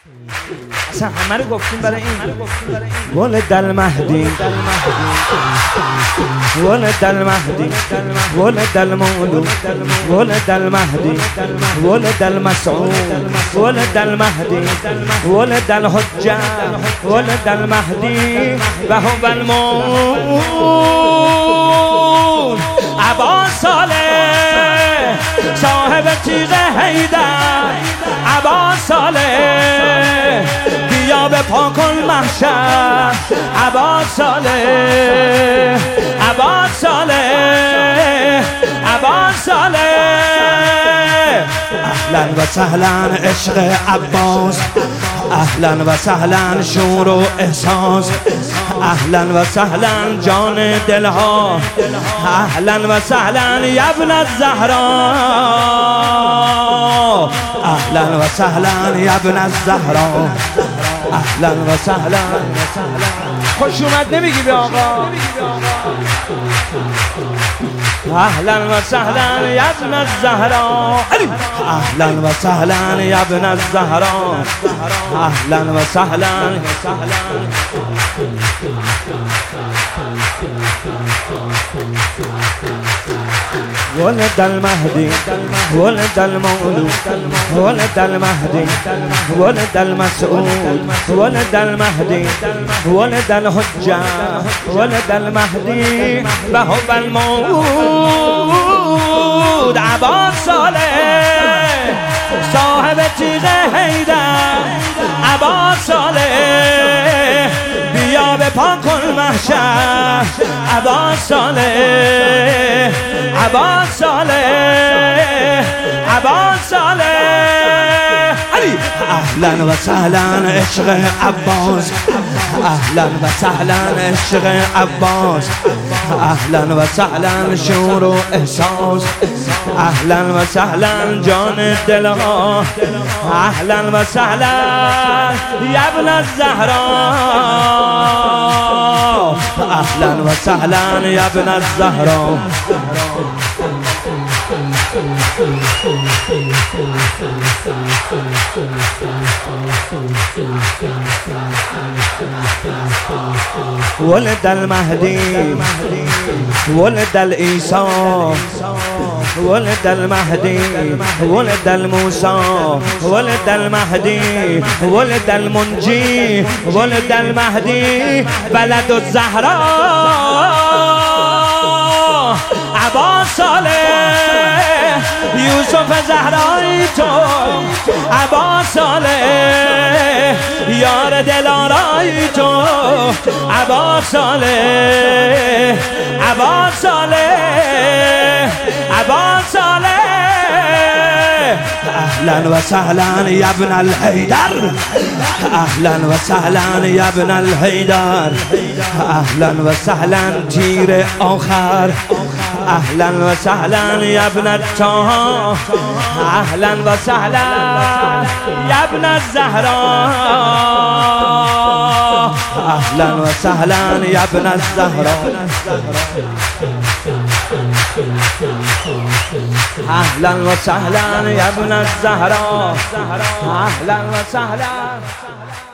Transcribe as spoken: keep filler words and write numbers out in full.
اصلا همه رو گفتیم برای این ولد المهدی ولد المهدی ولد المولود ولد المهدی ولد المسعود ولد المهدی ولد الحجة ولد المهدي وهو المولود عباس صالح صاحب تیغ حیدر عباس صالح بیا به پا کن محشر عباس صالح عباس صالح عباس صالح اهلا و سهلا عشق عباس اهلا و سهلا شور و احساس اهلا و سهلا جان دلها اهلا و سهلا یا ابن الزهرا اهلا و سهلا یا ابن الزهرا اهلا و سهلا خوش اومد نمیگی به آقا اهلا و سهلا یا ابن الزهرا اهلا و سهلا یا ابن الزهرا اهلا و سهلا ولد المهدي ولد المولود ولد المهدي ولد المسعود ولد المهدي ولد الحجة ولد المهدي وهو المولود عباس صالح صاحب تیغ حیدر عباس صالح بیا به پا کن محشر عباس صالح عباس صالح عباس صالح اهلا و سهلا عشق عباس اهلا و سهلا عشق عباس اهلا و سهلا شور و احساس اهلا و سهلا جان دلها اهلا و سهلا یا ابن الزهرا اهلا و سهلا یا ابن الزهرا ولد المهدي ولد العيسى ولد المهدي ولد الموسى ولد المهدي ولد المنجي ولد المهدي بلد الزهراء عباس صالح یوسف زهرایی تو عباس صالح یار دلارایی تو عباس صالح عباس صالح عباس صالح اهلا و سهلا یا ابن الحیدر اهلا و سهلا یا ابن الحیدر اهلا و سهلا تیر آخر اهلا و سهلا یا ابن الطه اهلا و سهلا یا ابن الزهرا اهلا و سهلا یا ابن الزهرا اهلا و سهلا یا ابن الزهرا اهلا و سهلا